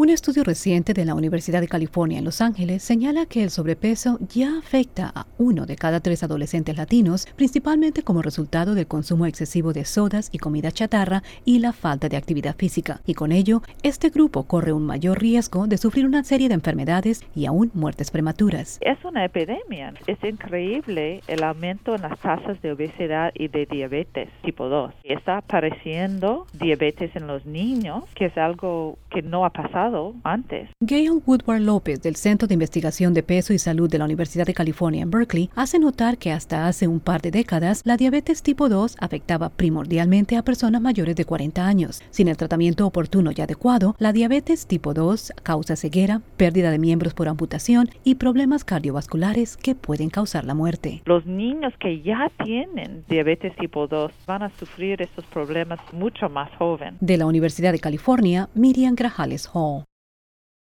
Un estudio reciente de la Universidad de California en Los Ángeles señala que el sobrepeso ya afecta a 1 de cada 3 adolescentes latinos, principalmente como resultado del consumo excesivo de sodas y comida chatarra y la falta de actividad física. Y con ello, este grupo corre un mayor riesgo de sufrir una serie de enfermedades y aún muertes prematuras. Es una epidemia. Es increíble el aumento en las tasas de obesidad y de diabetes tipo 2. Está apareciendo diabetes en los niños, que es algo que no ha pasado antes. Gail Woodward López, del Centro de Investigación de Peso y Salud de la Universidad de California en Berkeley, hace notar que hasta hace un par de décadas la diabetes tipo 2 afectaba primordialmente a personas mayores de 40 años. Sin el tratamiento oportuno y adecuado, la diabetes tipo 2 causa ceguera, pérdida de miembros por amputación y problemas cardiovasculares que pueden causar la muerte. Los niños que ya tienen diabetes tipo 2 van a sufrir estos problemas mucho más joven. De la Universidad de California, Miriam Grajales Hall.